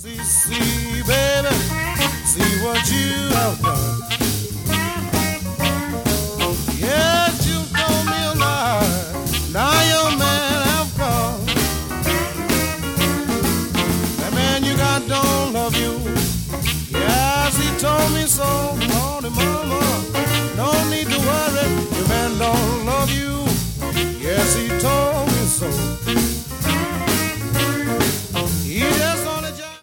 See, baby, see what you have done. Yes, you told me a lie. Now your man have gone. That man you got don't love you. Yes, he told me so.